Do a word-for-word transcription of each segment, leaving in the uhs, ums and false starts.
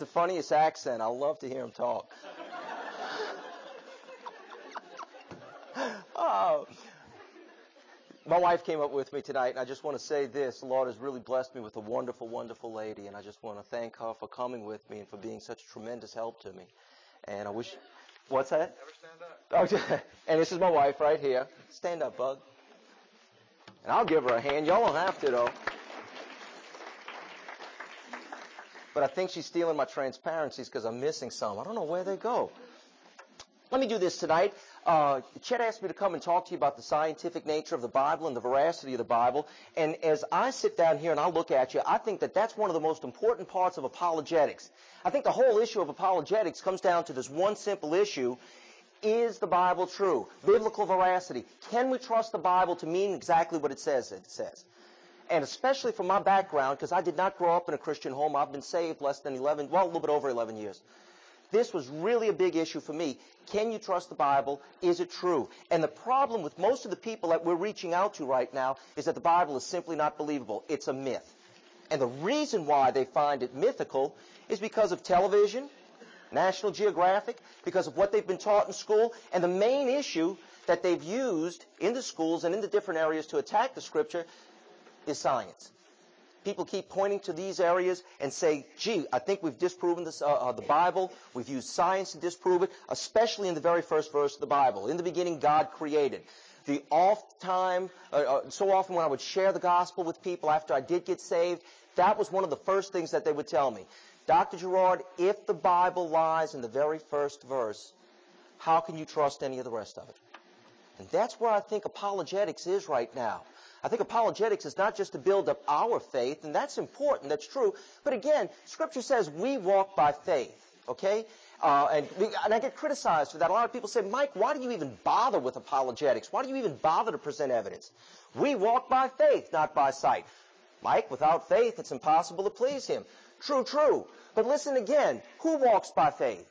The funniest accent. I love to hear him talk. Oh. My wife came up with me tonight, and I just want to say this. The Lord has really blessed me with a wonderful, wonderful lady, and I just want to thank her for coming with me and for being such a tremendous help to me. And I wish... What's that? Never stand up. Oh, and this is my wife right here. Stand up, bug. And I'll give her a hand. Y'all don't have to, though. But I think she's stealing my transparencies because I'm missing some. I don't know where they go. Let me do this tonight. Uh, Chet asked me to come and talk to you about the scientific nature of the Bible and the veracity of the Bible. And as I sit down here and I look at you, I think that that's one of the most important parts of apologetics. I think the whole issue of apologetics comes down to this one simple issue. Is the Bible true? Biblical veracity. Can we trust the Bible to mean exactly what it says it says? And especially from my background, because I did not grow up in a Christian home. I've been saved less than eleven, well, a little bit over eleven years. This was really a big issue for me. Can you trust the Bible? Is it true? And the problem with most of the people that we're reaching out to right now is that the Bible is simply not believable. It's a myth. And the reason why they find it mythical is because of television, National Geographic, because of what they've been taught in school. And the main issue that they've used in the schools and in the different areas to attack the Scripture is science. People keep pointing to these areas and say, gee, I think we've disproven this, uh, uh, the Bible. We've used science to disprove it, especially in the very first verse of the Bible. In the beginning, God created. The oft time, uh, uh, so often when I would share the gospel with people after I did get saved, that was one of the first things that they would tell me. Doctor Gerard, if the Bible lies in the very first verse, how can you trust any of the rest of it? And that's where I think apologetics is right now. I think apologetics is not just to build up our faith, and that's important, that's true. But again, Scripture says we walk by faith, okay? Uh, and, and I get criticized for that. A lot of people say, Mike, why do you even bother with apologetics? Why do you even bother to present evidence? We walk by faith, not by sight. Mike, without faith, it's impossible to please Him. True, true. But listen again, who walks by faith?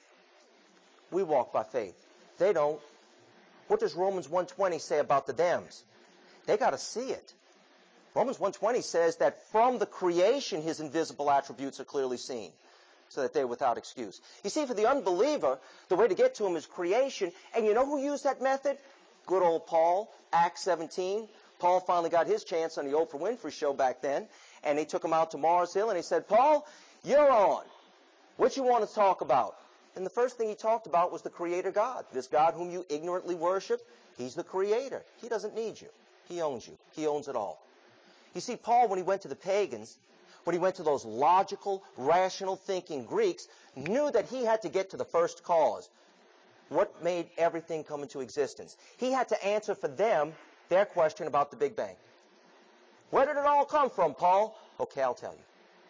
We walk by faith. They don't. What does Romans one twenty say about the damned? They got to see it. Romans one twenty says that from the creation His invisible attributes are clearly seen, so that they're without excuse. You see, for the unbeliever, the way to get to Him is creation. And you know who used that method? Good old Paul, Acts seventeen. Paul finally got his chance on the Oprah Winfrey Show back then. And he took him out to Mars Hill and he said, Paul, you're on. What you want to talk about? And the first thing he talked about was the Creator God. This God whom you ignorantly worship, He's the Creator. He doesn't need you. He owns you. He owns it all. You see, Paul, when he went to the pagans, when he went to those logical, rational thinking Greeks, knew that he had to get to the first cause. What made everything come into existence? He had to answer for them their question about the Big Bang. Where did it all come from, Paul? Okay, I'll tell you.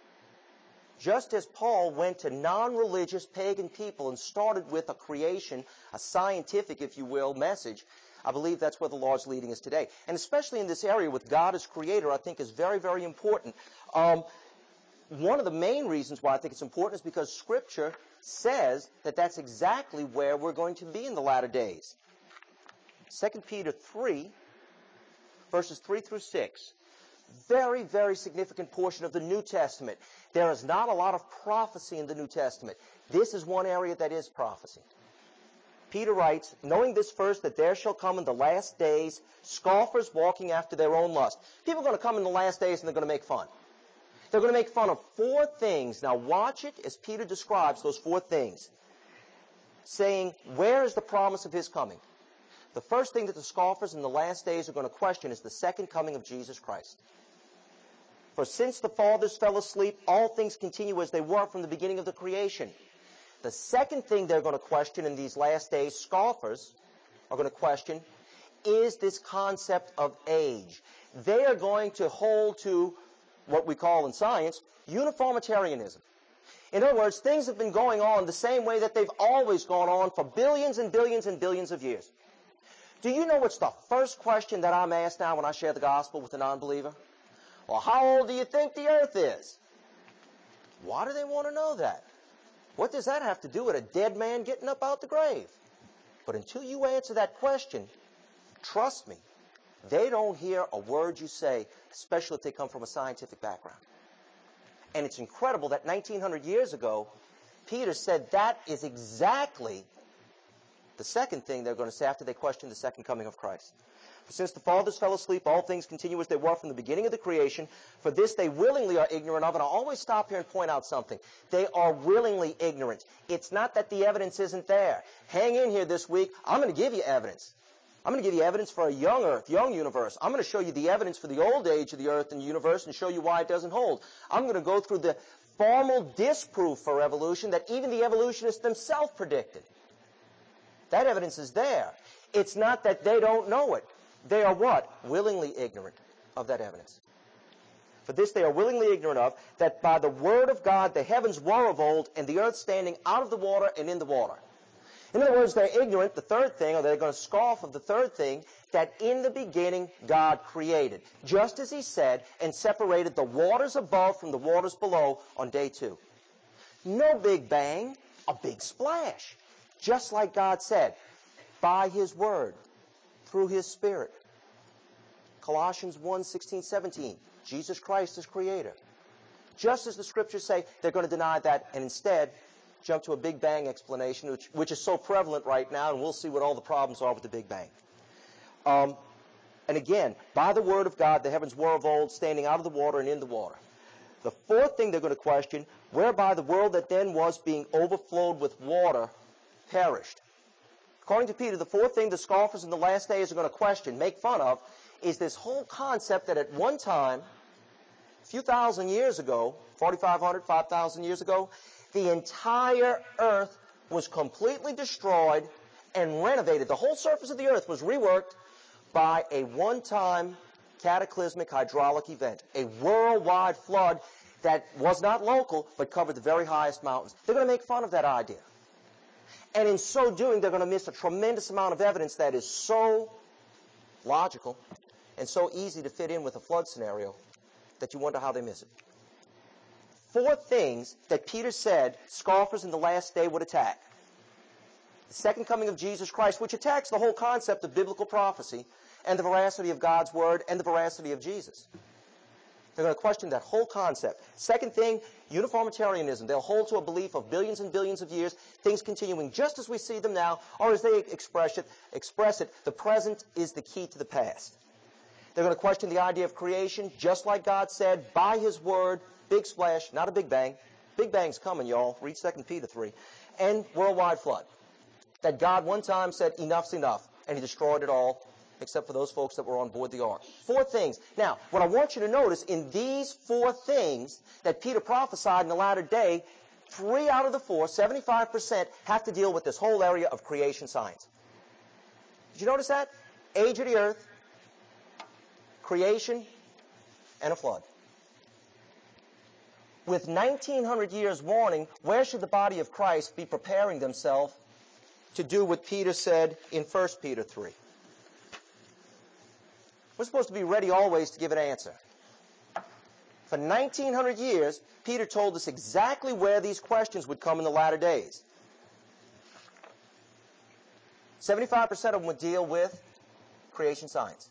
Just as Paul went to non-religious pagan people and started with a creation, a scientific, if you will, message, I believe that's where the Lord's leading us today. And especially in this area with God as Creator, I think is very, very important. Um, one of the main reasons why I think it's important is because Scripture says that that's exactly where we're going to be in the latter days. Second Peter three, verses three through six. Very, very significant portion of the New Testament. There is not a lot of prophecy in the New Testament. This is one area that is prophecy. Peter writes, knowing this first, that there shall come in the last days scoffers walking after their own lust. People are going to come in the last days and they're going to make fun. They're going to make fun of four things. Now watch it as Peter describes those four things, saying, where is the promise of His coming? The first thing that the scoffers in the last days are going to question is the second coming of Jesus Christ. For since the fathers fell asleep, all things continue as they were from the beginning of the creation. The second thing they're going to question in these last days, scoffers are going to question, is this concept of age. They are going to hold to what we call in science uniformitarianism. In other words, things have been going on the same way that they've always gone on for billions and billions and billions of years. Do you know what's the first question that I'm asked now when I share the gospel with a non-believer? Well, how old do you think the earth is? Why do they want to know that? What does that have to do with a dead man getting up out the grave? But until you answer that question, trust me, they don't hear a word you say, especially if they come from a scientific background. And it's incredible that nineteen hundred years ago, Peter said that is exactly the second thing they're going to say after they question the second coming of Christ. For since the fathers fell asleep, all things continue as they were from the beginning of the creation. For this they willingly are ignorant of. And I always stop here and point out something. They are willingly ignorant. It's not that the evidence isn't there. Hang in here this week. I'm going to give you evidence. I'm going to give you evidence for a young earth, young universe. I'm going to show you the evidence for the old age of the earth and universe and show you why it doesn't hold. I'm going to go through the formal disproof for evolution that even the evolutionists themselves predicted. That evidence is there. It's not that they don't know it. They are what? Willingly ignorant of that evidence. For this they are willingly ignorant of, that by the word of God the heavens were of old, and the earth standing out of the water and in the water. In other words, they're ignorant, the third thing, or they're going to scoff of the third thing, that in the beginning God created, just as he said, and separated the waters above from the waters below on day two. No big bang, a big splash. Just like God said, by his word, through his Spirit. Colossians one, sixteen, seventeen, Jesus Christ is creator. Just as the scriptures say, they're going to deny that and instead jump to a Big Bang explanation, which, which is so prevalent right now, and we'll see what all the problems are with the Big Bang. Um, and again, by the word of God, the heavens were of old, standing out of the water and in the water. The fourth thing they're going to question, whereby the world that then was being overflowed with water perished. According to Peter, the fourth thing the scoffers in the last days are going to question, make fun of, is this whole concept that at one time, a few thousand years ago, forty-five hundred, five thousand years ago, the entire earth was completely destroyed and renovated. The whole surface of the earth was reworked by a one-time cataclysmic hydraulic event, a worldwide flood that was not local but covered the very highest mountains. They're going to make fun of that idea. And in so doing, they're going to miss a tremendous amount of evidence that is so logical and so easy to fit in with a flood scenario that you wonder how they miss it. Four things that Peter said scoffers in the last day would attack. The second coming of Jesus Christ, which attacks the whole concept of biblical prophecy and the veracity of God's word and the veracity of Jesus. They're going to question that whole concept. Second thing, uniformitarianism. They'll hold to a belief of billions and billions of years, things continuing just as we see them now, or as they express it, express it, the present is the key to the past. They're going to question the idea of creation, just like God said, by his word, big splash, not a big bang. Big bang's coming, y'all. Read Second Peter three. And worldwide flood. That God one time said, enough's enough, and he destroyed it all, except for those folks that were on board the ark. Four things. Now, what I want you to notice, in these four things that Peter prophesied in the latter day, three out of the four, seventy-five percent, have to deal with this whole area of creation science. Did you notice that? Age of the earth, creation, and a flood. With nineteen hundred years warning, where should the body of Christ be preparing themselves to do what Peter said in First Peter three? We're supposed to be ready always to give an answer. For nineteen hundred years, Peter told us exactly where these questions would come in the latter days. seventy-five percent of them would deal with creation science.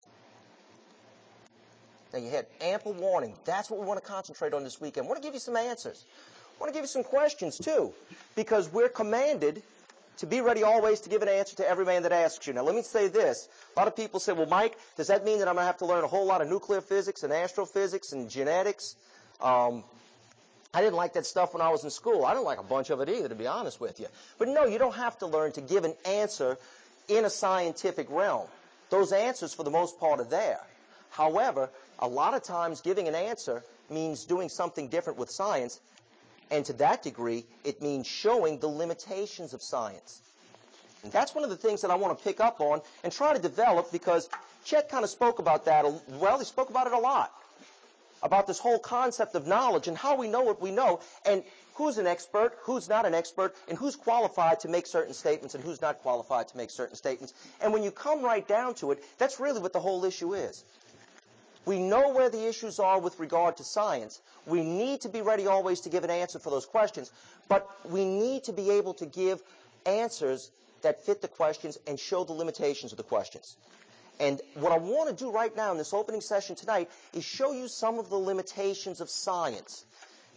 Now, you had ample warning. That's what we want to concentrate on this weekend. I want to give you some answers. I want to give you some questions, too, because we're commanded to be ready always to give an answer to every man that asks you. Now, let me say this. A lot of people say, well, Mike, does that mean that I'm going to have to learn a whole lot of nuclear physics and astrophysics and genetics? Um, I didn't like that stuff when I was in school. I don't like a bunch of it either, to be honest with you. But no, you don't have to learn to give an answer in a scientific realm. Those answers, for the most part, are there. However, a lot of times giving an answer means doing something different with science, and to that degree, it means showing the limitations of science. And that's one of the things that I want to pick up on and try to develop, because Chet kind of spoke about that. Well, he spoke about it a lot, about this whole concept of knowledge and how we know what we know, and who's an expert, who's not an expert, and who's qualified to make certain statements and who's not qualified to make certain statements. And when you come right down to it, that's really what the whole issue is. We know where the issues are with regard to science. We need to be ready always to give an answer for those questions, but we need to be able to give answers that fit the questions and show the limitations of the questions. And what I want to do right now in this opening session tonight is show you some of the limitations of science.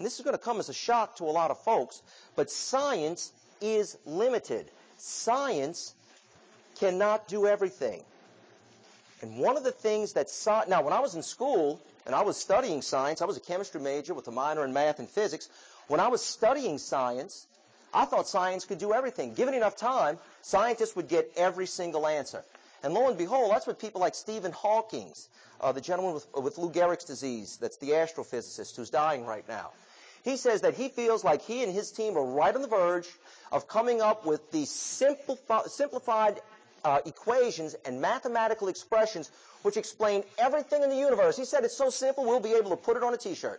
and this is going to come as a shock to a lot of folks, but science is limited. Science cannot do everything. And one of the things that sci- now when I was in school and I was studying science, I was a chemistry major with a minor in math and physics. When I was studying science, I thought science could do everything. Given enough time, scientists would get every single answer. And lo and behold, that's what people like Stephen Hawking, uh, the gentleman with, with Lou Gehrig's disease, that's the astrophysicist who's dying right now. He says that he feels like he and his team are right on the verge of coming up with these simplifi- simplified uh, equations and mathematical expressions which explain everything in the universe. He said it's so simple we'll be able to put it on a T-shirt.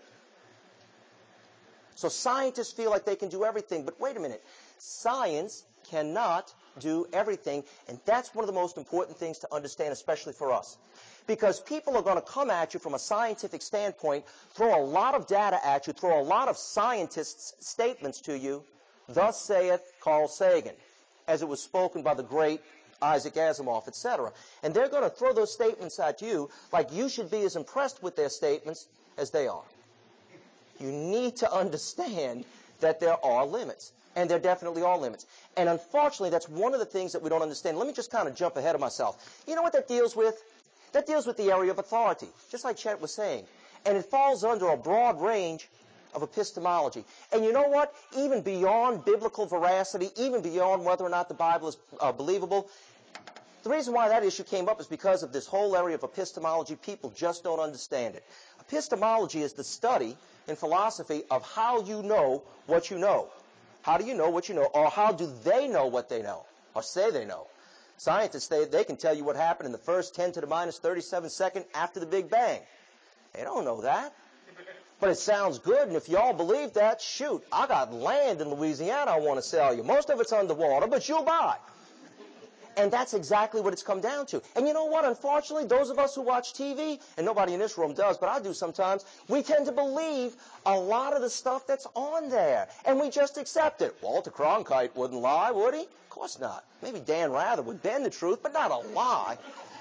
So scientists feel like they can do everything, but wait a minute. Science cannot do everything, and that's one of the most important things to understand, especially for us. Because people are going to come at you from a scientific standpoint, throw a lot of data at you, throw a lot of scientists' statements to you, thus saith Carl Sagan, as it was spoken by the great Isaac Asimov, et cetera. And they're going to throw those statements at you like you should be as impressed with their statements as they are. You need to understand that there are limits, and there definitely are limits. And unfortunately, that's one of the things that we don't understand. Let me just kind of jump ahead of myself. You know what that deals with? That deals with the area of authority, just like Chet was saying. And it falls under a broad range of epistemology. And you know what? Even beyond biblical veracity, even beyond whether or not the Bible is uh, believable, the reason why that issue came up is because of this whole area of epistemology. People just don't understand it. Epistemology is the study in philosophy of how you know what you know. How do you know what you know? Or how do they know what they know? Or say they know? Scientists, they, they can tell you what happened in the first ten to the minus thirty-seven second after the Big Bang. They don't know that. But it sounds good, and if you all believe that, shoot, I got land in Louisiana I want to sell you. Most of it's underwater, but you'll buy. And that's exactly what it's come down to. And you know what? Unfortunately, those of us who watch T V, and nobody in this room does, but I do sometimes, we tend to believe a lot of the stuff that's on there. And we just accept it. Walter Cronkite wouldn't lie, would he? Of course not. Maybe Dan Rather would bend the truth, but not a lie.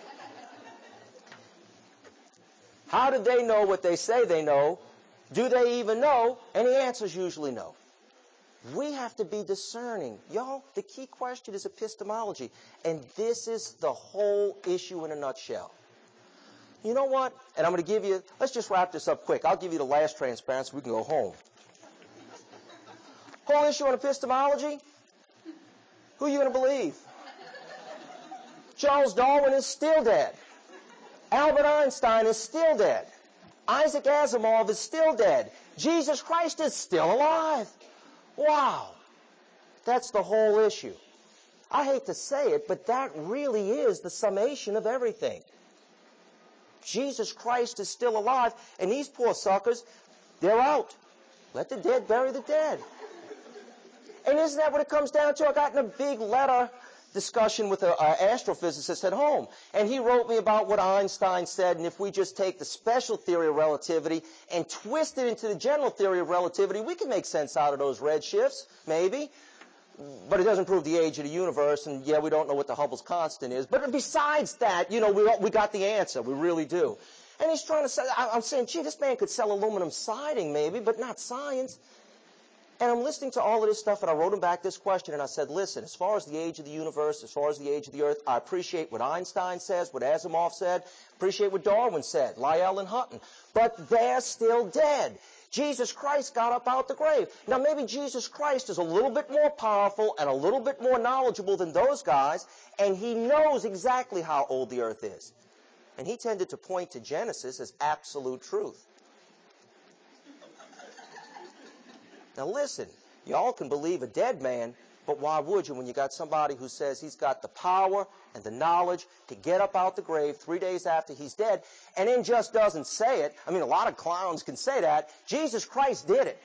How do they know what they say they know? Do they even know? And the answer is usually no. We have to be discerning. Y'all, the key question is epistemology. And this is the whole issue in a nutshell. You know what? And I'm going to give you, let's just wrap this up quick. I'll give you the last transparency. We can go home. Whole issue on epistemology? Who are you going to believe? Charles Darwin is still dead. Albert Einstein is still dead. Isaac Asimov is still dead. Jesus Christ is still alive. Wow. That's the whole issue. I hate to say it, but that really is the summation of everything. Jesus Christ is still alive, and these poor suckers, they're out. Let the dead bury the dead. And isn't that what it comes down to? I got in a big letter discussion with an astrophysicist at home, and he wrote me about what Einstein said, and if we just take the special theory of relativity and twist it into the general theory of relativity, we can make sense out of those redshifts, maybe. But it doesn't prove the age of the universe, and yeah, we don't know what the Hubble's constant is. But besides that, you know, we, we got the answer. We really do. And he's trying to say, I'm saying, gee, this man could sell aluminum siding maybe, but not science. And I'm listening to all of this stuff, and I wrote him back this question, and I said, listen, as far as the age of the universe, as far as the age of the earth, I appreciate what Einstein says, what Asimov said, appreciate what Darwin said, Lyell and Hutton, but they're still dead. Jesus Christ got up out the grave. Now, maybe Jesus Christ is a little bit more powerful and a little bit more knowledgeable than those guys, and he knows exactly how old the earth is. And he tended to point to Genesis as absolute truth. Now listen, y'all can believe a dead man, but why would you when you got somebody who says he's got the power and the knowledge to get up out the grave three days after he's dead, and then just doesn't say it? I mean, a lot of clowns can say that. Jesus Christ did it.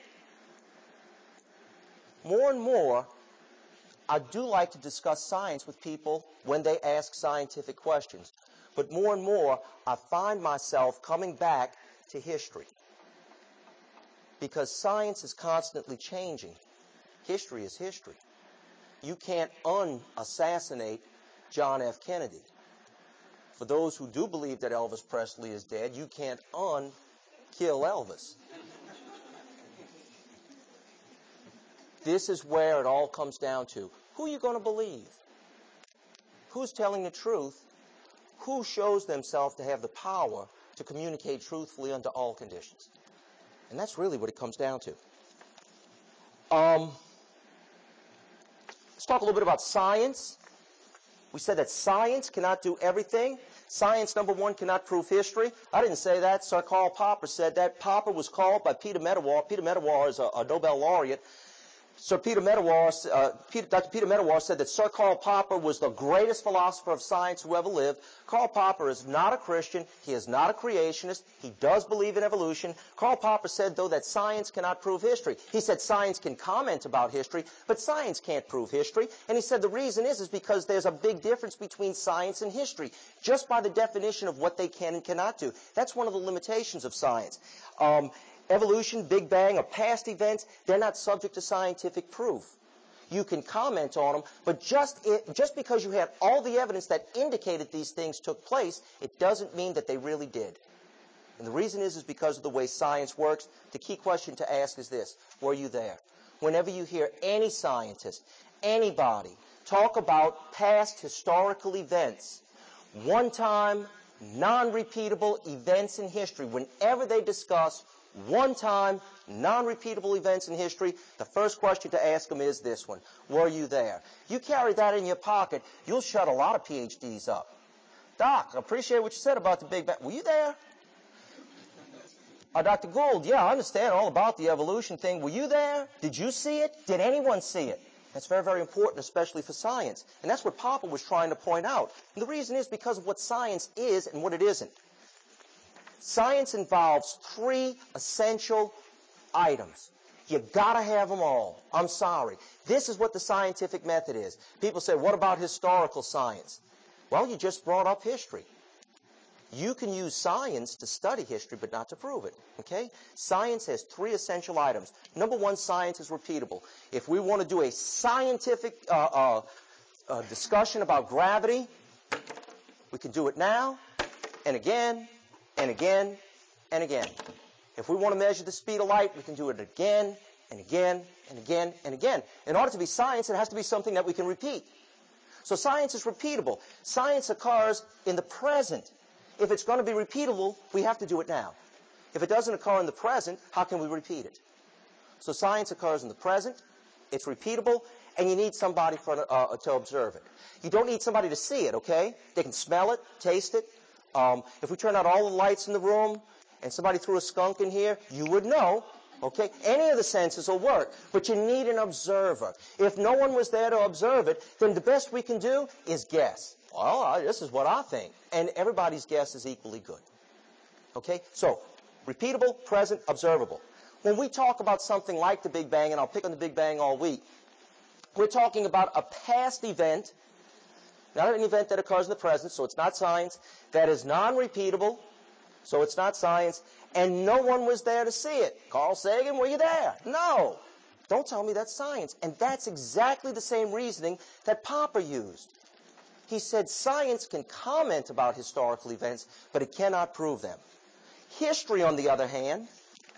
More and more, I do like to discuss science with people when they ask scientific questions. But more and more, I find myself coming back to history. Because science is constantly changing. History is history. You can't un-assassinate John F. Kennedy. For those who do believe that Elvis Presley is dead, you can't un-kill Elvis. this is where it all comes down to. Who are you going to believe? Who's telling the truth? Who shows themselves to have the power to communicate truthfully under all conditions? And that's really what it comes down to. Um, let's talk a little bit about science. We said that science cannot do everything. Science, number one, cannot prove history. I didn't say that. Sir Karl Popper said that. Popper was called by Peter Medawar. Peter Medawar is a, a Nobel laureate. Sir Peter Medawar, uh, Peter, Doctor Peter Medawar said that Sir Karl Popper was the greatest philosopher of science who ever lived. Karl Popper is not a Christian. He is not a creationist. He does believe in evolution. Karl Popper said, though, that science cannot prove history. He said science can comment about history, but science can't prove history. And he said the reason is, is because there's a big difference between science and history, just by the definition of what they can and cannot do. That's one of the limitations of science. Um, Evolution, Big Bang, or past events, they're not subject to scientific proof. You can comment on them, but just, it, just because you had all the evidence that indicated these things took place, it doesn't mean that they really did. And the reason is, is because of the way science works. The key question to ask is this: were you there? Whenever you hear any scientist, anybody, talk about past historical events, one-time, non-repeatable events in history, whenever they discuss one-time, non-repeatable events in history, the first question to ask them is this one: were you there? You carry that in your pocket, you'll shut a lot of P H Ds up. Doc, I appreciate what you said about the Big Bang. Were you there? Uh, Doctor Gould, yeah, I understand all about the evolution thing. Were you there? Did you see it? Did anyone see it? That's very, very important, especially for science. And that's what Popper was trying to point out. And the reason is because of what science is and what it isn't. Science involves three essential items. You gotta have them all. I'm sorry. This is what the scientific method is. People say, what about historical science? Well, you just brought up history. You can use science to study history, but not to prove it. Okay? Science has three essential items. Number one, science is repeatable. If we want to do a scientific uh, uh, uh, discussion about gravity, we can do it now, and again, and again, and again. If we want to measure the speed of light, we can do it again, and again, and again, and again. In order to be science, it has to be something that we can repeat. So science is repeatable. Science occurs in the present. If it's going to be repeatable, we have to do it now. If it doesn't occur in the present, how can we repeat it? So science occurs in the present, it's repeatable, and you need somebody for, uh, to observe it. You don't need somebody to see it, okay? They can smell it, taste it. Um, if we turn out all the lights in the room and somebody threw a skunk in here, you would know, okay? Any of the senses will work, but you need an observer. If no one was there to observe it, then the best we can do is guess. Well, I, this is what I think. And everybody's guess is equally good. Okay? So, repeatable, present, observable. When we talk about something like the Big Bang, and I'll pick on the Big Bang all week, we're talking about a past event, not an event that occurs in the present, so it's not science, that is non-repeatable, so it's not science, and no one was there to see it. Carl Sagan, were you there? No. Don't tell me that's science. And that's exactly the same reasoning that Popper used. He said science can comment about historical events, but it cannot prove them. History, on the other hand,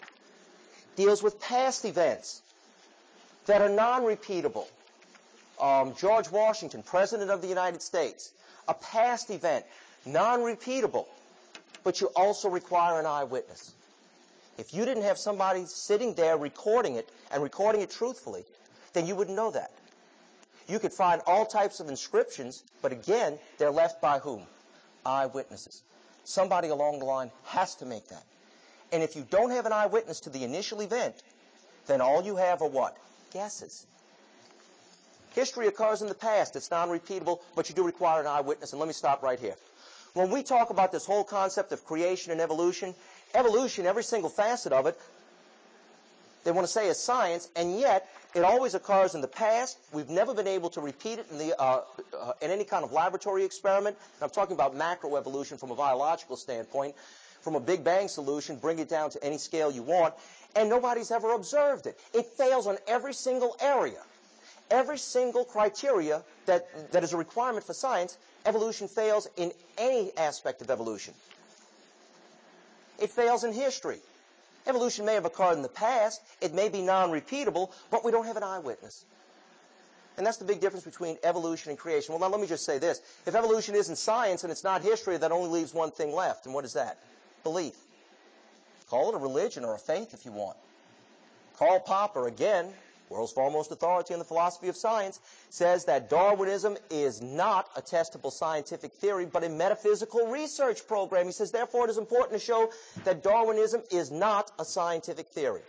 deals with past events that are non-repeatable. Um, George Washington, President of the United States, a past event, non-repeatable, but you also require an eyewitness. If you didn't have somebody sitting there recording it and recording it truthfully, then you wouldn't know that. You could find all types of inscriptions, but again, they're left by whom? Eyewitnesses. Somebody along the line has to make that. And if you don't have an eyewitness to the initial event, then all you have are what? Guesses. History occurs in the past. It's non-repeatable, but you do require an eyewitness. And let me stop right here. When we talk about this whole concept of creation and evolution, evolution, every single facet of it, they want to say is science, and yet it always occurs in the past. We've never been able to repeat it in, the, uh, uh, in any kind of laboratory experiment. And I'm talking about macroevolution from a biological standpoint. From a Big Bang solution, bring it down to any scale you want, and nobody's ever observed it. It fails on every single area. Every single criteria that, that is a requirement for science, evolution fails in any aspect of evolution. It fails in history. Evolution may have occurred in the past. It may be non-repeatable, but we don't have an eyewitness. And that's the big difference between evolution and creation. Well, now let me just say this. If evolution isn't science and it's not history, that only leaves one thing left. And what is that? Belief. Call it a religion or a faith if you want. Karl Popper, again, world's foremost authority on the philosophy of science, says that Darwinism is not a testable scientific theory, but a metaphysical research program. He says, therefore, it is important to show that Darwinism is not a scientific theory.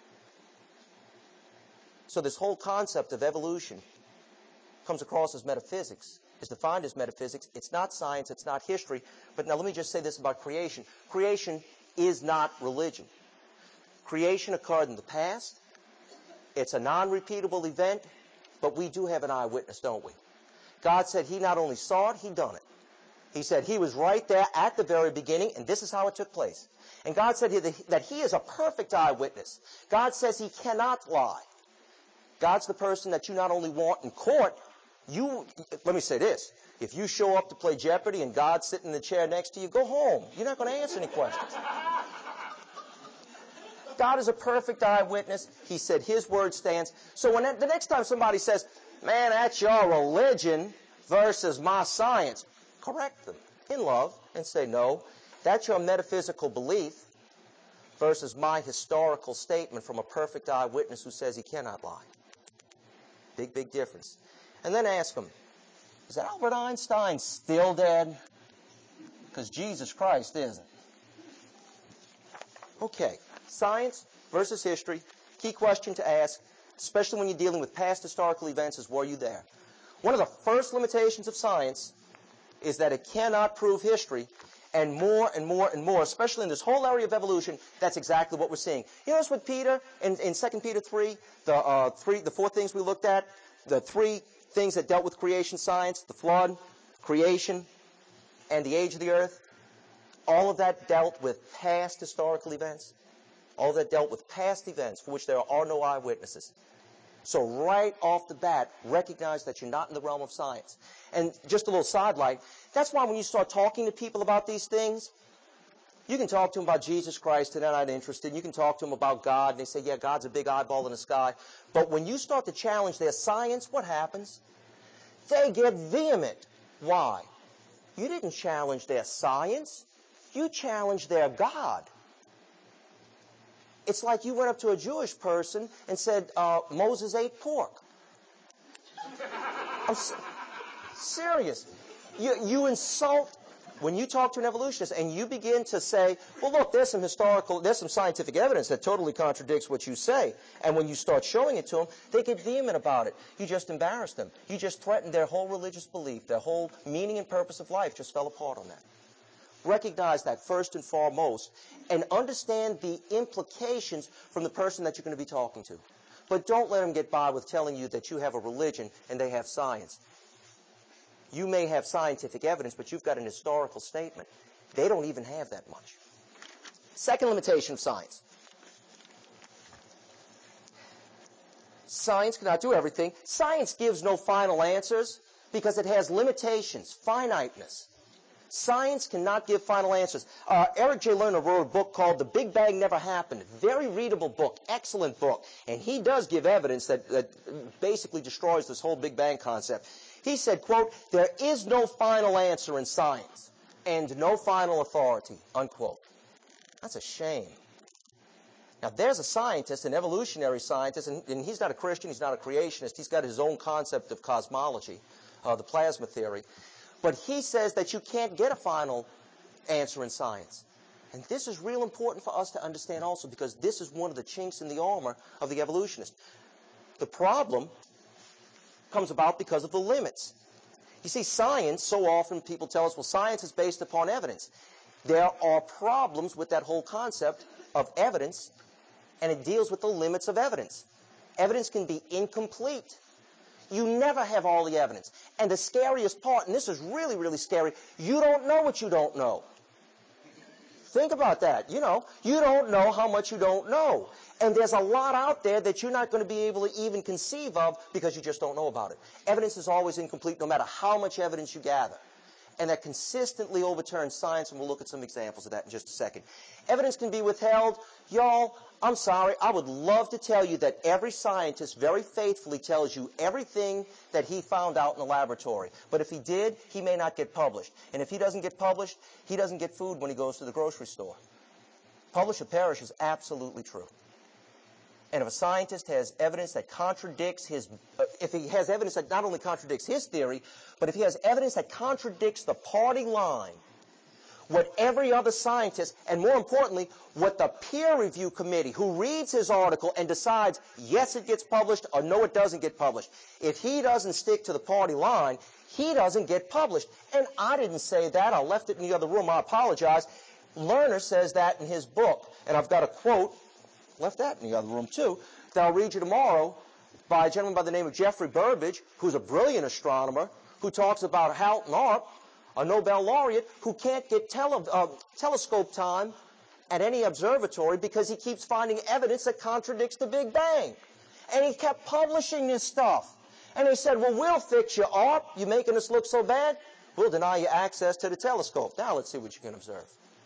So this whole concept of evolution comes across as metaphysics, is defined as metaphysics. It's not science, it's not history. But now let me just say this about creation. Creation is not religion. Creation occurred in the past. It's a non-repeatable event, but we do have an eyewitness, don't we? God said he not only saw it, he done it. He said he was right there at the very beginning, and this is how it took place. And God said that he is a perfect eyewitness. God says he cannot lie. God's the person that you not only want in court, you, let me say this, if you show up to play Jeopardy and God's sitting in the chair next to you, go home. You're not going to answer any questions. God is a perfect eyewitness. He said his word stands. So when the next time somebody says, man, that's your religion versus my science, correct them in love and say, no, that's your metaphysical belief versus my historical statement from a perfect eyewitness who says he cannot lie. Big, big difference. And then ask them, is Albert Einstein still dead? Because Jesus Christ isn't. Okay, science versus history. Key question to ask, especially when you're dealing with past historical events, is were you there? One of the first limitations of science is that it cannot prove history, and more and more and more, especially in this whole area of evolution, that's exactly what we're seeing. You notice with Peter, in, in Second Peter three, the, uh, three, the four things we looked at, the three things that dealt with creation science, the flood, creation, and the age of the earth, all of that dealt with past historical events. All of that dealt with past events for which there are no eyewitnesses. So right off the bat, recognize that you're not in the realm of science. And just a little sidelight, that's why when you start talking to people about these things, you can talk to them about Jesus Christ and they're not interested. You can talk to them about God and they say, yeah, God's a big eyeball in the sky. But when you start to challenge their science, what happens? They get vehement. Why? You didn't challenge their science. You challenged their God. It's like you went up to a Jewish person and said, uh, Moses ate pork. I'm s- serious. You, you insult, when you talk to an evolutionist and you begin to say, well, look, there's some historical, there's some scientific evidence that totally contradicts what you say. And when you start showing it to them, they get vehement about it. You just embarrass them. You just threaten their whole religious belief, their whole meaning and purpose of life just fell apart on that. Recognize that first and foremost and understand the implications from the person that you're going to be talking to. But don't let them get by with telling you that you have a religion and they have science. You may have scientific evidence, but you've got an historical statement. They don't even have that much. Second limitation of science. Science cannot do everything. Science gives no final answers because it has limitations, finiteness. Science cannot give final answers. Uh, Eric J. Lerner wrote a book called The Big Bang Never Happened. Very readable book, excellent book. And he does give evidence that, that basically destroys this whole Big Bang concept. He said, quote, there is no final answer in science and no final authority, unquote. That's a shame. Now, there's a scientist, an evolutionary scientist, and, and he's not a Christian, he's not a creationist. He's got his own concept of cosmology, uh, the plasma theory. But he says that you can't get a final answer in science. And this is real important for us to understand also because this is one of the chinks in the armor of the evolutionist. The problem comes about because of the limits. You see, science, so often people tell us, well, science is based upon evidence. There are problems with that whole concept of evidence, and it deals with the limits of evidence. Evidence can be incomplete. You never have all the evidence. And the scariest part, and this is really, really scary, you don't know what you don't know. Think about that. You know, you don't know how much you don't know. And there's a lot out there that you're not going to be able to even conceive of because you just don't know about it. Evidence is always incomplete no matter how much evidence you gather. and that consistently overturn science, and we'll look at some examples of that in just a second. Evidence can be withheld. Y'all, I'm sorry, I would love to tell you that every scientist very faithfully tells you everything that he found out in the laboratory. But if he did, he may not get published. And if he doesn't get published, he doesn't get food when he goes to the grocery store. Publish or perish is absolutely true. And if a scientist has evidence that contradicts his, uh, if he has evidence that not only contradicts his theory, but if he has evidence that contradicts the party line, what every other scientist, and more importantly, what the peer review committee who reads his article and decides, yes, it gets published, or no, it doesn't get published. If he doesn't stick to the party line, he doesn't get published. And I didn't say that. I left it in the other room. I apologize. Lerner says that in his book. And I've got a quote, left that in the other room too, that I'll read you tomorrow by a gentleman by the name of Jeffrey Burbidge, who's a brilliant astronomer, who talks about Halton Arp, a Nobel laureate, who can't get tele, uh, telescope time at any observatory because he keeps finding evidence that contradicts the Big Bang. And he kept publishing this stuff. And they said, well, we'll fix you, Arp. You're making us look so bad. We'll deny you access to the telescope. Now let's see what you can observe.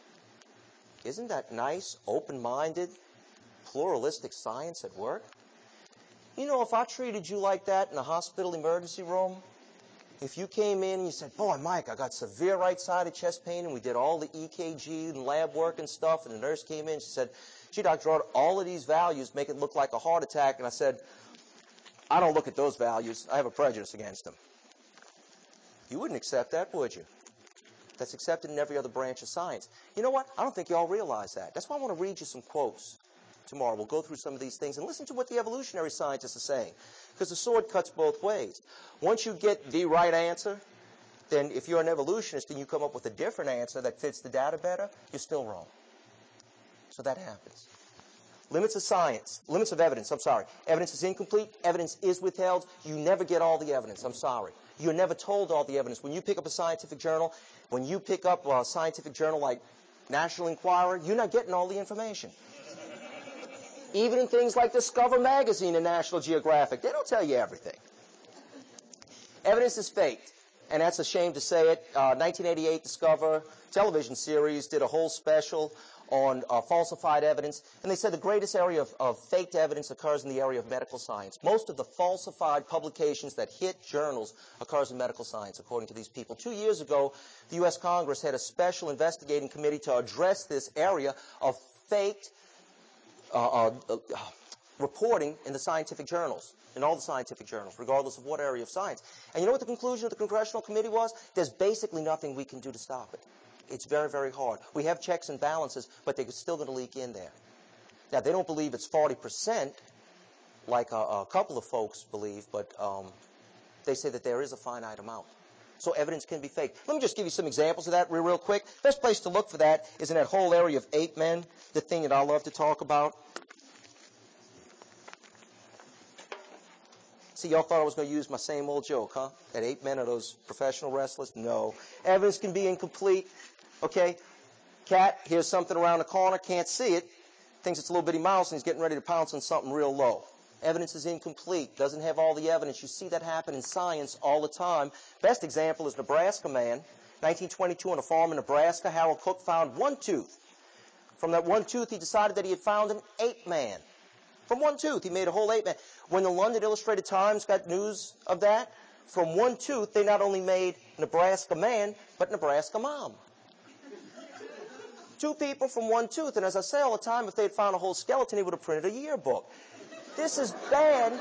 Isn't that nice, open-minded, pluralistic science at work? You know, if I treated you like that in a hospital emergency room, if you came in and you said, boy, Mike, I got severe right-sided chest pain, and we did all the E K G and lab work and stuff, and the nurse came in and she said, gee, Doctor Ard, all of these values make it look like a heart attack. And I said, I don't look at those values. I have a prejudice against them. You wouldn't accept that, would you? That's accepted in every other branch of science. You know what? I don't think you all realize that. That's why I want to read you some quotes tomorrow. We'll go through some of these things and listen to what the evolutionary scientists are saying, because the sword cuts both ways. Once you get the right answer, then if you're an evolutionist and you come up with a different answer that fits the data better, you're still wrong. So that happens. Limits of science, limits of evidence, I'm sorry. Evidence is incomplete, evidence is withheld. You never get all the evidence, I'm sorry. You're never told all the evidence. When you pick up a scientific journal, when you pick up a scientific journal like National Enquirer, you're not getting all the information. Even in things like Discover Magazine and National Geographic, they don't tell you everything. Evidence is faked, and that's a shame to say it. Uh, nineteen eighty-eight Discover television series did a whole special on uh, falsified evidence, and they said the greatest area of, of faked evidence occurs in the area of medical science. Most of the falsified publications that hit journals occurs in medical science, according to these people. Two years ago, the U S Congress had a special investigating committee to address this area of faked uh, uh, uh, reporting in the scientific journals, in all the scientific journals, regardless of what area of science. And you know what the conclusion of the Congressional Committee was? There's basically nothing we can do to stop it. It's very, very hard. We have checks and balances, but they're still going to leak in there. Now, they don't believe it's forty percent like a, a couple of folks believe, but um, they say that there is a finite amount. So evidence can be faked. Let me just give you some examples of that real, real quick. Best place to look for that is in that whole area of ape men, the thing that I love to talk about. See, y'all thought I was going to use my same old joke, huh? That ape men are those professional wrestlers? No. Evidence can be incomplete. Okay, cat hears something around the corner, can't see it, thinks it's a little bitty mouse, and he's getting ready to pounce on something real low. Evidence is incomplete, doesn't have all the evidence. You see that happen in science all the time. Best example is Nebraska man. nineteen twenty-two on a farm in Nebraska, Harold Cook found one tooth. From that one tooth, he decided that he had found an ape man. From one tooth, he made a whole ape man. When the London Illustrated Times got news of that, from one tooth, they not only made Nebraska man, but Nebraska mom. Two people from one tooth, and as I say all the time, if they had found a whole skeleton, he would have printed a yearbook. This is bad.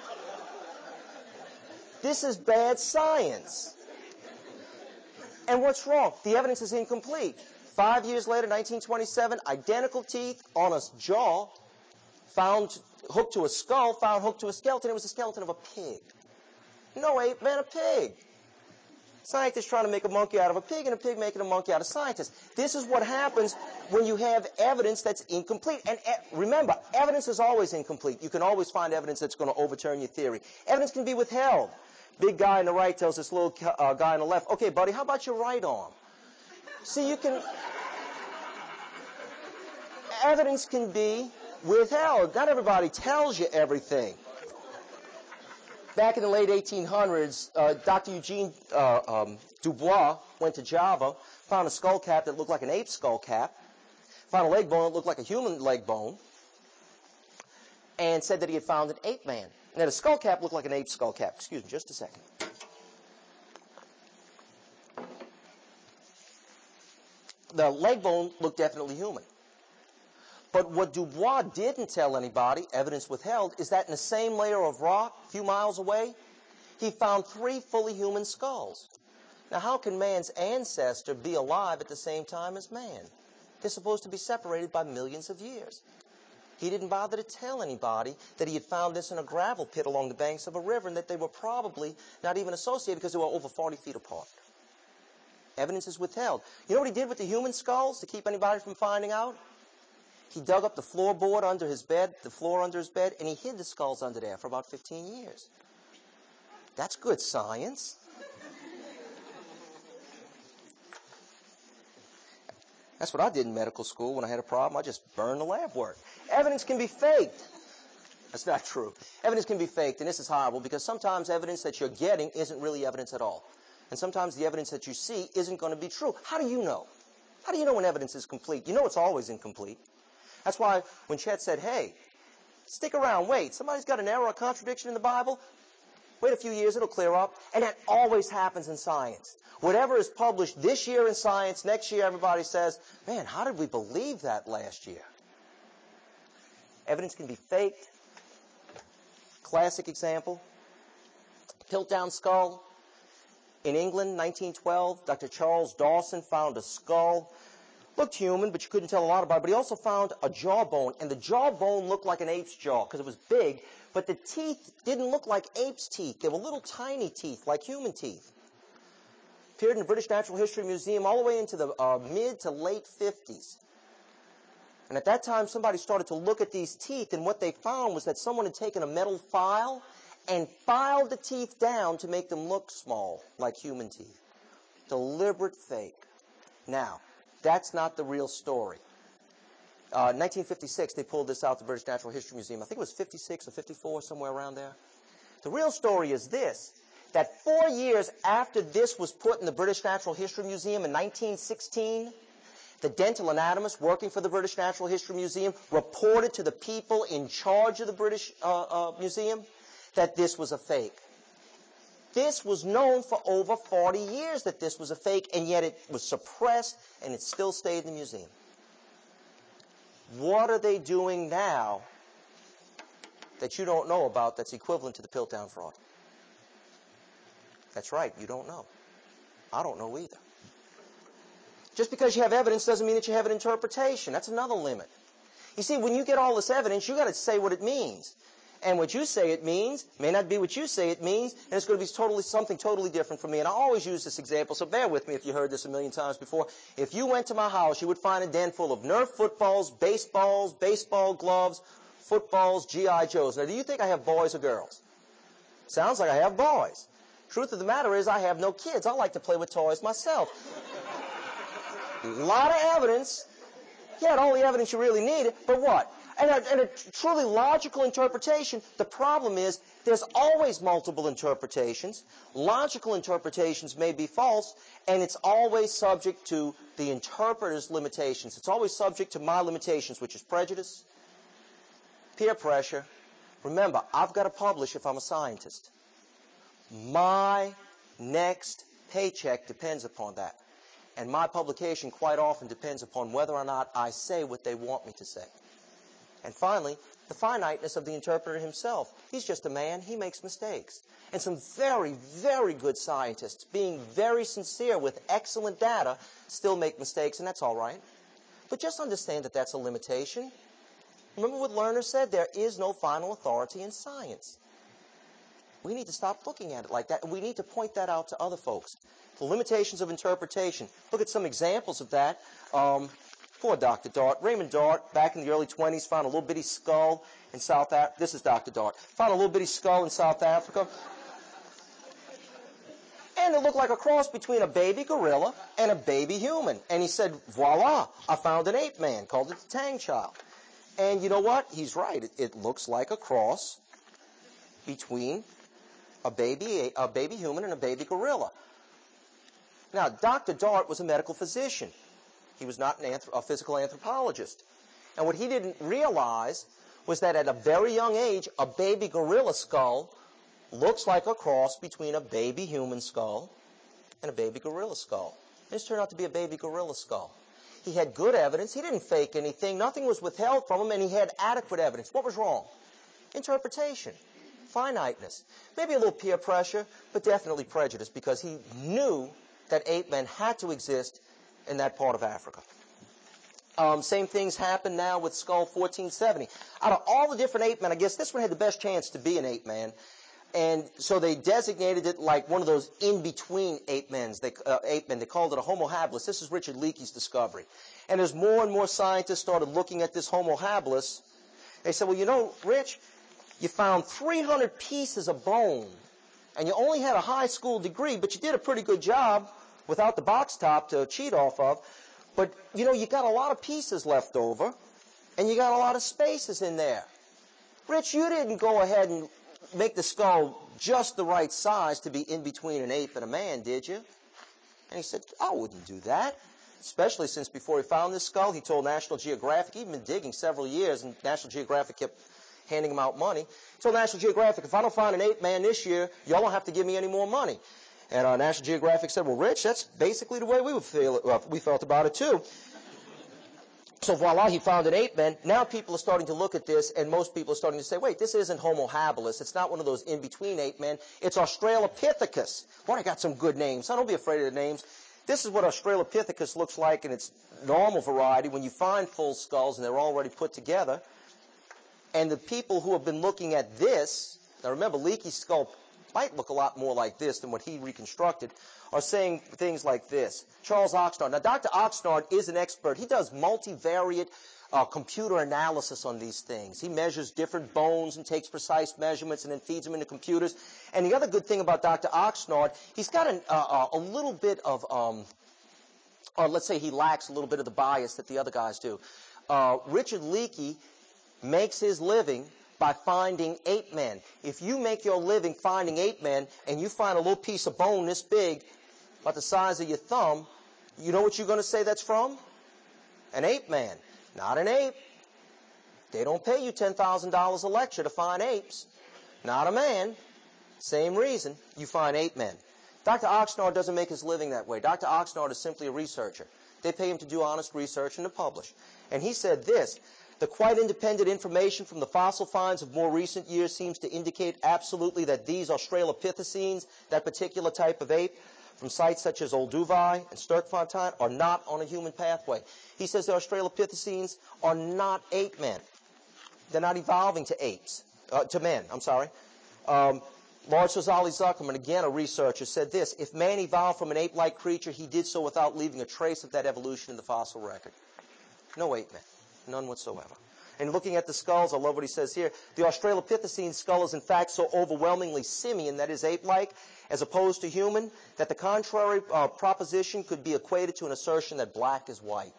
This is bad science. And what's wrong? The evidence is incomplete. Five years later, nineteen twenty-seven, identical teeth on a jaw, found hooked to a skull, found hooked to a skeleton. It was the skeleton of a pig. No ape man, a pig. Scientists trying to make a monkey out of a pig, and a pig making a monkey out of scientists. This is what happens when you have evidence that's incomplete. And e- remember, evidence is always incomplete. You can always find evidence that's going to overturn your theory. Evidence can be withheld. Big guy on the right tells this little uh, guy on the left, okay, buddy, how about your right arm? See, you can... Evidence can be withheld. Not everybody tells you everything. back in the late eighteen hundreds, uh, Doctor Eugene uh, um, Dubois went to Java, found a skull cap that looked like an ape skull cap, found a leg bone that looked like a human leg bone, and said that he had found an ape man. Now, the skull cap looked like an ape skull cap. Excuse me, just a second. The leg bone looked definitely human. But what Dubois didn't tell anybody, evidence withheld, is that in the same layer of rock, a few miles away, he found three fully human skulls. Now, how can man's ancestor be alive at the same time as man? They're supposed to be separated by millions of years. He didn't bother to tell anybody that he had found this in a gravel pit along the banks of a river and that they were probably not even associated because they were over forty feet apart. Evidence is withheld. You know what he did with the human skulls to keep anybody from finding out? He dug up the floorboard under his bed, the floor under his bed, and he hid the skulls under there for about fifteen years. That's good science. That's what I did in medical school when I had a problem. I just burned the lab work. Evidence can be faked. That's not true. Evidence can be faked, and this is horrible because sometimes evidence that you're getting isn't really evidence at all. And sometimes the evidence that you see isn't going to be true. How do you know? How do you know when evidence is complete? You know it's always incomplete. That's why when Chet said, hey, stick around, wait, somebody's got an error or contradiction in the Bible, wait a few years, it'll clear up. And that always happens in science. Whatever is published this year in science, next year everybody says, man, how did we believe that last year? Evidence can be faked. Classic example, Piltdown skull. In England, nineteen twelve, Doctor Charles Dawson found a skull. Looked human, but you couldn't tell a lot about it. But he also found a jawbone, and the jawbone looked like an ape's jaw because it was big, but the teeth didn't look like ape's teeth. They were little tiny teeth, like human teeth. Appeared in the British Natural History Museum all the way into the uh, mid to late fifties. And at that time, somebody started to look at these teeth, and what they found was that someone had taken a metal file and filed the teeth down to make them look small, like human teeth. Deliberate fake. Now, that's not the real story. Uh, nineteen fifty-six, they pulled this out at the British Natural History Museum. I think it was fifty-six or fifty-four, somewhere around there. The real story is this, that four years after this was put in the British Natural History Museum in nineteen sixteen, the dental anatomist working for the British Natural History Museum reported to the people in charge of the British uh, uh, Museum that this was a fake. This was known for over forty years that this was a fake, and yet it was suppressed, and it still stayed in the museum. What are they doing now that you don't know about that's equivalent to the Piltdown fraud? That's right, you don't know. I don't know either. Just because you have evidence doesn't mean that you have an interpretation. That's another limit. You see, when you get all this evidence, you've got to say what it means. And what you say it means may not be what you say it means, and it's going to be totally something totally different from me. And I always use this example, so bear with me if you heard this a million times before. If you went to my house, you would find a den full of Nerf footballs, baseballs, baseball gloves, footballs, G I Joes. Now, do you think I have boys or girls? Sounds like I have boys. Truth of the matter is I have no kids. I like to play with toys myself. A lot of evidence. Yeah, all the evidence you really need, but what? And a, and a truly logical interpretation, the problem is there's always multiple interpretations. Logical interpretations may be false, and it's always subject to the interpreter's limitations. It's always subject to my limitations, which is prejudice, peer pressure. Remember, I've got to publish if I'm a scientist. My next paycheck depends upon that. And my publication quite often depends upon whether or not I say what they want me to say. And finally, the finiteness of the interpreter himself. He's just a man. He makes mistakes. And some very, very good scientists, being very sincere with excellent data, still make mistakes, and that's all right. But just understand that that's a limitation. Remember what Lerner said? There is no final authority in science. We need to stop looking at it like that, and we need to point that out to other folks. The limitations of interpretation. Look at some examples of that. Um, poor Doctor Dart. Raymond Dart, back in the early twenties, found a little bitty skull in South Africa. This is Doctor Dart. Found a little bitty skull in South Africa. And it looked like a cross between a baby gorilla and a baby human. And he said, voila, I found an ape man. Called it the Tang Child. And you know what? He's right. It, it looks like a cross between a baby, a baby human and a baby gorilla. Now, Doctor Dart was a medical physician. He was not an anthrop- a physical anthropologist. And what he didn't realize was that at a very young age, a baby gorilla skull looks like a cross between a baby human skull and a baby gorilla skull. This turned out to be a baby gorilla skull. He had good evidence. He didn't fake anything. Nothing was withheld from him, and he had adequate evidence. What was wrong? Interpretation. Finiteness. Maybe a little peer pressure, but definitely prejudice, because he knew that ape men had to exist in that part of Africa. Um, same things happen now with Skull fourteen seventy. Out of all the different ape men, I guess this one had the best chance to be an ape man. And so they designated it like one of those in-between ape men. They, uh, ape men. They called it a Homo habilis. This is Richard Leakey's discovery. And as more and more scientists started looking at this Homo habilis, they said, well, you know, Rich, you found three hundred pieces of bone, and you only had a high school degree, but you did a pretty good job without the box top to cheat off of. But, you know, you got a lot of pieces left over, and you got a lot of spaces in there. Rich, you didn't go ahead and make the skull just the right size to be in between an ape and a man, did you? And he said, I wouldn't do that. Especially since before he found this skull, he told National Geographic, he'd been digging several years, and National Geographic kept handing him out money. He told National Geographic, if I don't find an ape man this year, y'all don't have to give me any more money. And uh, National Geographic said, well, Rich, that's basically the way we would feel. Uh, we felt about it, too. So voila, he found an ape man. Now people are starting to look at this, and most people are starting to say, wait, this isn't Homo habilis. It's not one of those in-between ape men. It's Australopithecus. Boy, I got some good names. So don't be afraid of the names. This is what Australopithecus looks like in its normal variety when you find full skulls and they're already put together. And the people who have been looking at this, now remember, Leakey's skull might look a lot more like this than what he reconstructed, are saying things like this. Charles Oxnard. Now, Doctor Oxnard is an expert. He does multivariate uh, computer analysis on these things. He measures different bones and takes precise measurements and then feeds them into computers. And the other good thing about Doctor Oxnard, he's got an, uh, a little bit of, um, or let's say he lacks a little bit of the bias that the other guys do. Uh, Richard Leakey makes his living by finding ape men. If you make your living finding ape men and you find a little piece of bone this big, about the size of your thumb, you know what you're going to say that's from? An ape man, not an ape. They don't pay you ten thousand dollars a lecture to find apes. Not a man. Same reason, you find ape men. Doctor Oxnard doesn't make his living that way. Doctor Oxnard is simply a researcher. They pay him to do honest research and to publish. And he said this, the quite independent information from the fossil finds of more recent years seems to indicate absolutely that these Australopithecines, that particular type of ape, from sites such as Olduvai and Sterkfontein, are not on a human pathway. He says the Australopithecines are not ape men. They're not evolving to apes, uh, to men, I'm sorry. Um, Lawrence Ozali Zuckerman, again a researcher, said this, if man evolved from an ape-like creature, he did so without leaving a trace of that evolution in the fossil record. No ape men. None whatsoever. And looking at the skulls, I love what he says here. The Australopithecine skull is in fact so overwhelmingly simian, that is ape-like, as opposed to human, that the contrary uh, proposition could be equated to an assertion that black is white.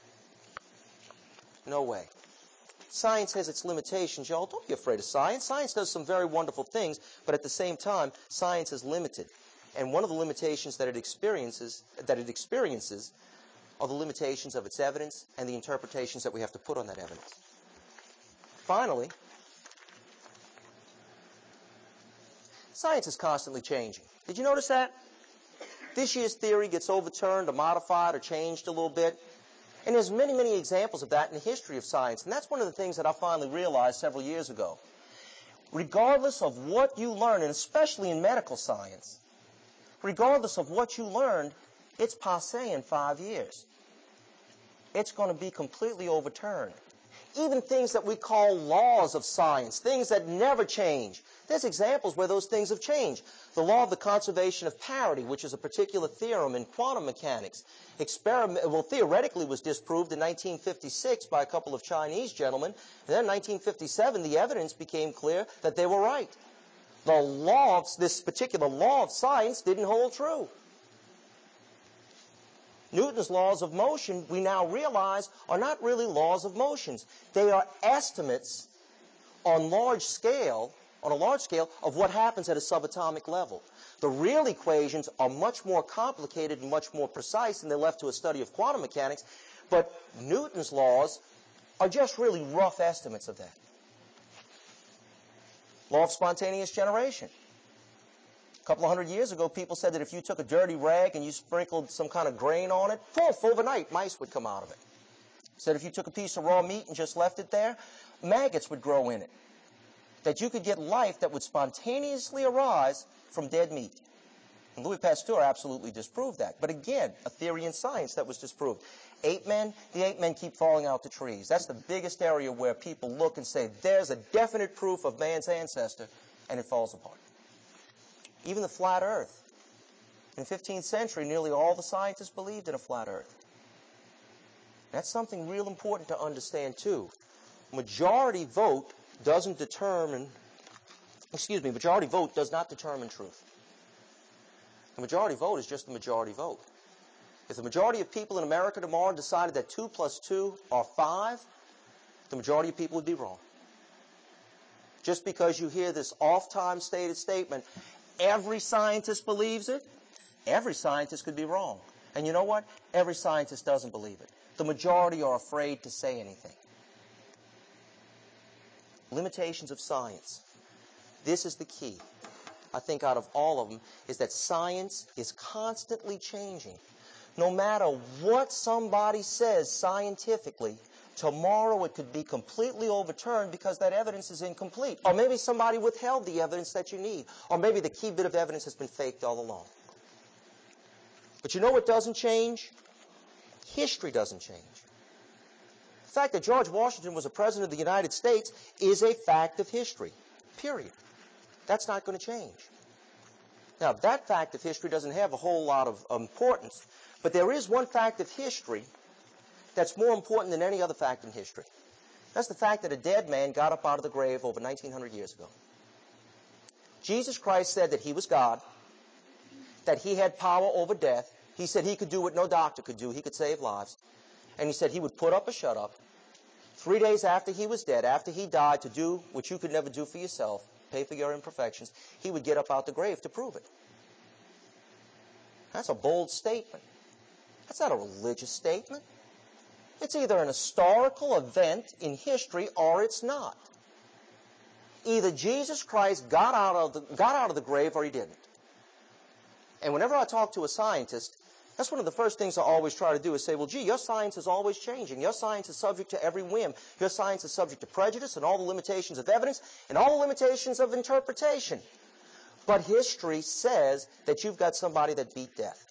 No way. Science has its limitations, y'all. Don't be afraid of science. Science does some very wonderful things, but at the same time, science is limited. And one of the limitations that it experiences, that it experiences are the limitations of its evidence and the interpretations that we have to put on that evidence. Finally, science is constantly changing. Did you notice that? This year's theory gets overturned or modified or changed a little bit. And there's many, many examples of that in the history of science. And that's one of the things that I finally realized several years ago. Regardless of what you learn, and especially in medical science, regardless of what you learned, it's passé in five years. It's going to be completely overturned. Even things that we call laws of science, things that never change. There's examples where those things have changed. The law of the conservation of parity, which is a particular theorem in quantum mechanics, experiment, well, theoretically was disproved in nineteen fifty-six by a couple of Chinese gentlemen. And then in nineteen fifty-seven, the evidence became clear that they were right. The law of, this particular law of science didn't hold true. Newton's laws of motion, we now realize, are not really laws of motions. They are estimates on large scale on a large scale of what happens at a subatomic level. The real equations are much more complicated and much more precise, and they're left to a study of quantum mechanics, but Newton's laws are just really rough estimates of that. Law of spontaneous generation. A couple of hundred years ago, people said that if you took a dirty rag and you sprinkled some kind of grain on it, poof, overnight, mice would come out of it. Said if you took a piece of raw meat and just left it there, maggots would grow in it. That you could get life that would spontaneously arise from dead meat. And Louis Pasteur absolutely disproved that. But again, a theory in science that was disproved. Ape men, the ape men keep falling out the trees. That's the biggest area where people look and say, there's a definite proof of man's ancestor, and it falls apart. Even the flat earth. In the fifteenth century, nearly all the scientists believed in a flat earth. That's something real important to understand, too. Majority vote doesn't determine, excuse me, majority vote does not determine truth. The majority vote is just the majority vote. If the majority of people in America tomorrow decided that two plus two are five, the majority of people would be wrong. Just because you hear this oft-time stated statement, every scientist believes it, every scientist could be wrong. And you know what? Every scientist doesn't believe it. The majority are afraid to say anything. Limitations of science. This is the key, I think, out of all of them, is that science is constantly changing. No matter what somebody says scientifically, tomorrow it could be completely overturned because that evidence is incomplete. Or maybe somebody withheld the evidence that you need. Or maybe the key bit of evidence has been faked all along. But you know what doesn't change? History doesn't change. The fact that George Washington was a president of the United States is a fact of history, period. That's not going to change. Now, that fact of history doesn't have a whole lot of importance, but there is one fact of history that's more important than any other fact in history. That's the fact that a dead man got up out of the grave over nineteen hundred years ago. Jesus Christ said that he was God, that he had power over death. He said he could do what no doctor could do. He could save lives. And he said he would put up a shut-up three days after he was dead, after he died, to do what you could never do for yourself, pay for your imperfections. He would get up out the grave to prove it. That's a bold statement. That's not a religious statement. It's either an historical event in history or it's not. Either Jesus Christ got out of the, got out of the grave or he didn't. And whenever I talk to a scientist, that's one of the first things I always try to do is say, well, gee, your science is always changing. Your science is subject to every whim. Your science is subject to prejudice and all the limitations of evidence and all the limitations of interpretation. But history says that you've got somebody that beat death.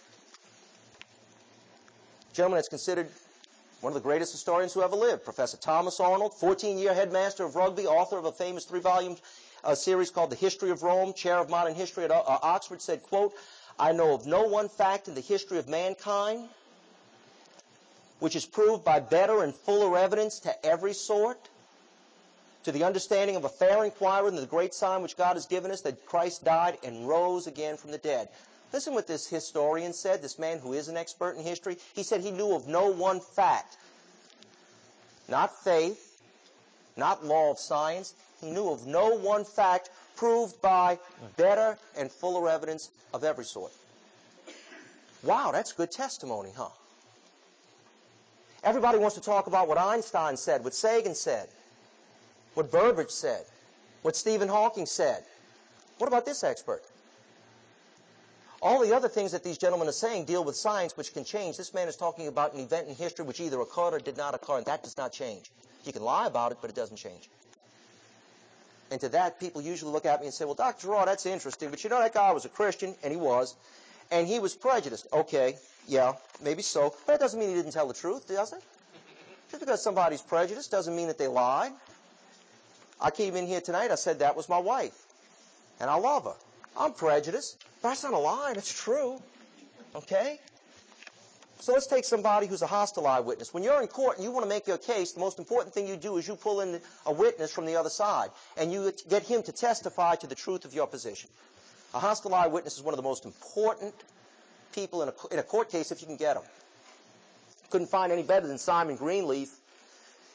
A gentleman that's considered one of the greatest historians who ever lived, Professor Thomas Arnold, fourteen-year headmaster of rugby, author of a famous three-volume uh, series called The History of Rome, chair of modern history at uh, Oxford, said, quote, I know of no one fact in the history of mankind which is proved by better and fuller evidence to every sort, to the understanding of a fair inquirer than the great sign which God has given us, that Christ died and rose again from the dead. Listen what this historian said, this man who is an expert in history. He said he knew of no one fact, not faith, not law of science. He knew of no one fact proved by better and fuller evidence of every sort. Wow, that's good testimony, huh? Everybody wants to talk about what Einstein said, what Sagan said, what Burbage said, what Stephen Hawking said. What about this expert? All the other things that these gentlemen are saying deal with science, which can change. This man is talking about an event in history which either occurred or did not occur, and that does not change. You can lie about it, but it doesn't change. And to that, people usually look at me and say, well, Doctor Raw, that's interesting, but you know that guy was a Christian, and he was, and he was prejudiced. Okay, yeah, maybe so, but that doesn't mean he didn't tell the truth, does it? Just because somebody's prejudiced doesn't mean that they lied. I came in here tonight, I said that was my wife, and I love her. I'm prejudiced, but that's not a lie, that's true, okay? So let's take somebody who's a hostile eyewitness. When you're in court and you want to make your case, the most important thing you do is you pull in a witness from the other side, and you get him to testify to the truth of your position. A hostile eyewitness is one of the most important people in a, in a court case if you can get them. Couldn't find any better than Simon Greenleaf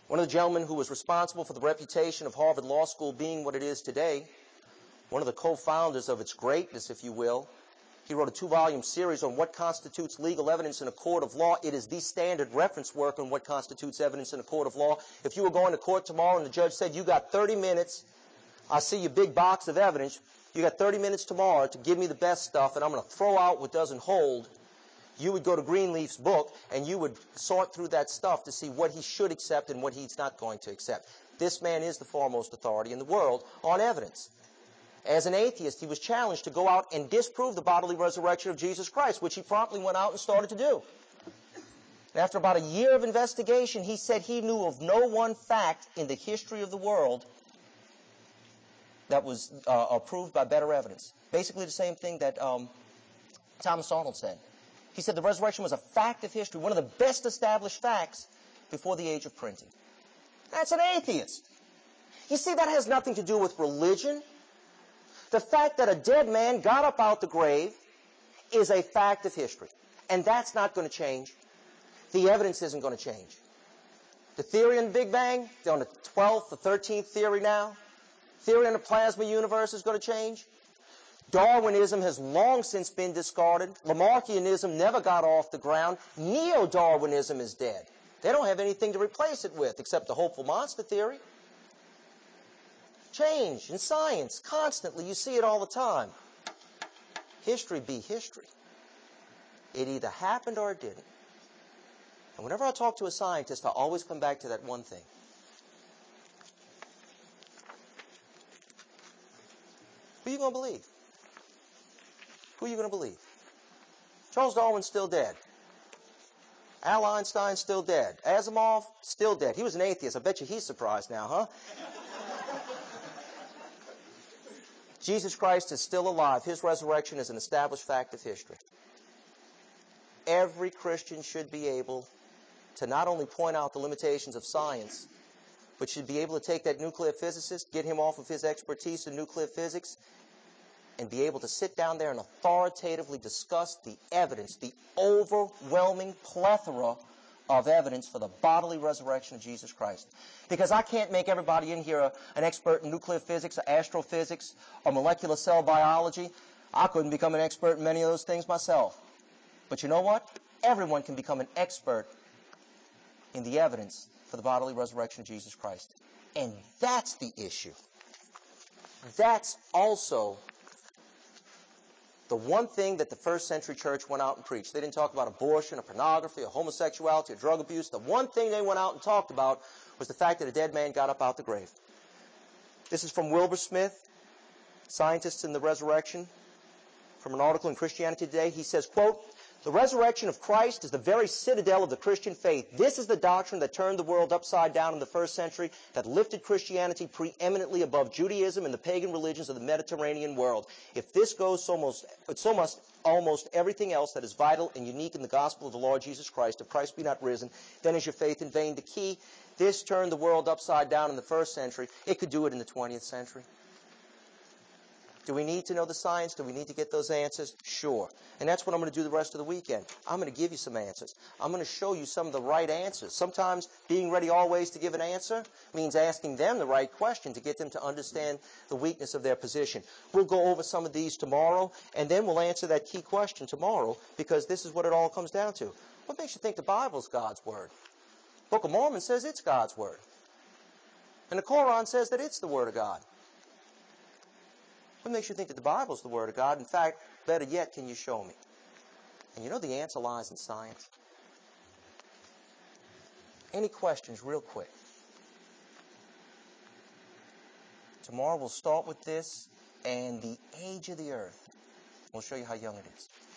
One of the gentlemen who was responsible for the reputation of Harvard Law School being what it is today, one of the co-founders of its greatness, if you will, he wrote a two-volume series on what constitutes legal evidence in a court of law. It is the standard reference work on what constitutes evidence in a court of law. If you were going to court tomorrow and the judge said, you got thirty minutes, I see your big box of evidence, you got thirty minutes tomorrow to give me the best stuff and I'm going to throw out what doesn't hold, you would go to Greenleaf's book and you would sort through that stuff to see what he should accept and what he's not going to accept. This man is the foremost authority in the world on evidence. As an atheist, he was challenged to go out and disprove the bodily resurrection of Jesus Christ, which he promptly went out and started to do. And after about a year of investigation, he said he knew of no one fact in the history of the world that was uh, approved by better evidence. Basically the same thing that um, Thomas Arnold said. He said the resurrection was a fact of history, one of the best established facts before the age of printing. That's an atheist. You see, that has nothing to do with religion. The fact that a dead man got up out the grave is a fact of history. And that's not going to change. The evidence isn't going to change. The theory on the Big Bang, they're on the twelfth, the thirteenth theory now. Theory on the plasma universe is going to change. Darwinism has long since been discarded. Lamarckianism never got off the ground. Neo-Darwinism is dead. They don't have anything to replace it with except the hopeful monster theory. Change in science, constantly. You see it all the time. History be history. It either happened or it didn't. And whenever I talk to a scientist, I always come back to that one thing. Who are you going to believe? Who are you going to believe? Charles Darwin's still dead. Al Einstein's still dead. Asimov, still dead. He was an atheist. I bet you he's surprised now, huh? Jesus Christ is still alive. His resurrection is an established fact of history. Every Christian should be able to not only point out the limitations of science, but should be able to take that nuclear physicist, get him off of his expertise in nuclear physics, and be able to sit down there and authoritatively discuss the evidence, the overwhelming plethora of evidence for the bodily resurrection of Jesus Christ. Because I can't make everybody in here a, an expert in nuclear physics or astrophysics or molecular cell biology. I couldn't become an expert in many of those things myself. But you know what? Everyone can become an expert in the evidence for the bodily resurrection of Jesus Christ. And that's the issue. That's also the one thing that the first century church went out and preached. They didn't talk about abortion or pornography or homosexuality or drug abuse. The one thing they went out and talked about was the fact that a dead man got up out the grave. This is from Wilbur Smith, Scientists in the Resurrection, from an article in Christianity Today. He says, quote, "The resurrection of Christ is the very citadel of the Christian faith. This is the doctrine that turned the world upside down in the first century, that lifted Christianity preeminently above Judaism and the pagan religions of the Mediterranean world. If this goes, so, most, so must almost everything else that is vital and unique in the gospel of the Lord Jesus Christ. If Christ be not risen, then is your faith in vain." The key, this turned the world upside down in the first century. It could do it in the twentieth century. Do we need to know the science? Do we need to get those answers? Sure. And that's what I'm going to do the rest of the weekend. I'm going to give you some answers. I'm going to show you some of the right answers. Sometimes being ready always to give an answer means asking them the right question to get them to understand the weakness of their position. We'll go over some of these tomorrow, and then we'll answer that key question tomorrow, because this is what it all comes down to. What makes you think the Bible's God's Word? The Book of Mormon says it's God's Word. And the Quran says that it's the Word of God. What makes you think that the Bible's the Word of God? In fact, better yet, can you show me? And you know the answer lies in science. Any questions real quick? Tomorrow we'll start with this and the age of the earth. We'll show you how young it is.